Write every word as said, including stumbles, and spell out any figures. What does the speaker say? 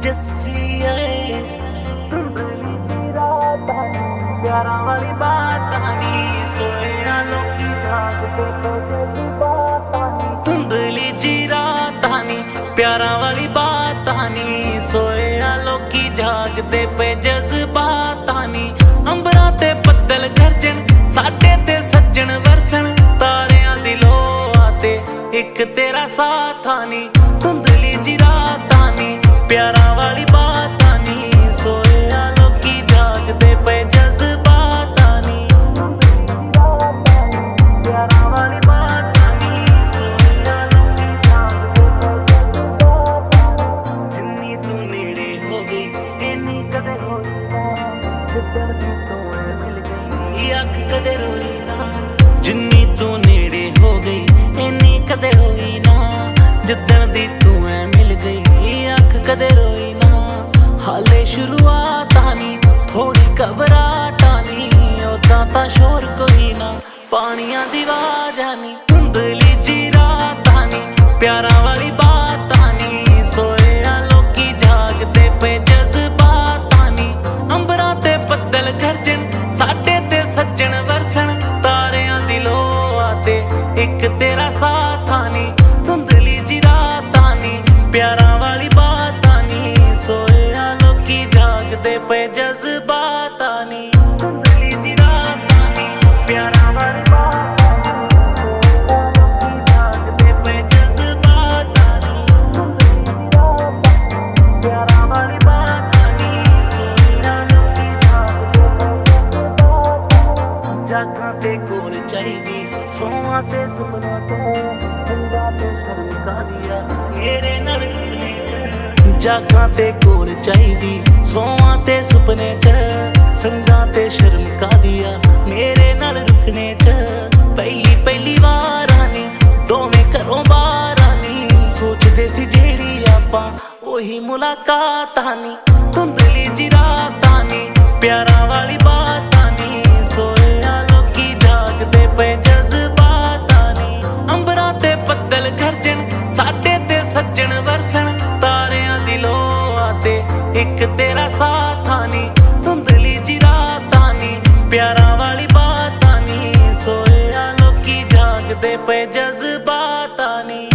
जस्सिए प्यारा वाली बात नहीं सोया लोकी जागते धुंधली जी रात नहीं प्यारा वाली बात नहीं सोया लोकी जागते पे जज्बात नहीं अंबरां ते बदल गरजन साडे ते सज्जन वरसन तारियां दी लो आते एक तेरा साथ नहीं धुंधली जी रात नहीं प्यारा वाली बात नहीं सोया लोकी जागते पे जज्बात नहीं प्यारा वाली बात नहीं सोया लोकी जागते जिन्नी तू नेड़े हो गई इन्नी कदे होई ना जिद्दन दी तू मिल गई अख कदे रोई ना जिन्नी तू नेड़े हो गई इन्नी कदे होई ना जिद्दन दी तू मिल गई अख कदे रोई ना हाले शुरुआत आनी थोड़ी घबराहट आनी ओदा तां शोर कोई ना पानियां दी आवाज आनी धुंधली जी रात आनी प्यारा वाली बात आनी सोया लोकी जागते पे जज्बात आनी अंबरां ते बदल गरजन साडे ते सज्जन वरसन तारियां दी लो आते एक तेरा साथ आनी धुंधली जी रात आनी प्यारा वाली बात आनी सोया लोकी जागते पे जज्बात आनी धुंधली जी रात आनी प्यारा वाली बात जागते पे जज्बात आनी प्यारा वाली बात आनी सोया लोकी जागते जागां ते कोल चाहिदी सोवां ते सुपना ते संगा ते शर्म का दिया मेरे नाल जागां ते कोल चाहिदी सोवां ते सुपने च संगां ते शर्म का दिया मेरे नाल रुकने च पहली पहली वार आनी दोवें घरों बाहर आनी सोचदे सी जेड़ी आपां ओही मुलाकात आनी धुंधली जी रात आनी प्यारा वाली बात आनी सोया लोकी जागते पे जज्बात आनी अंबरां ते बदल गरजन साडे ते सज्जन वरसन तारियां दी लो आते एक तेरा साथ आनी धुंधली जी रात आनी प्यारा वाली बात आनी सोया लोकी जागते पे जज्बात आनी।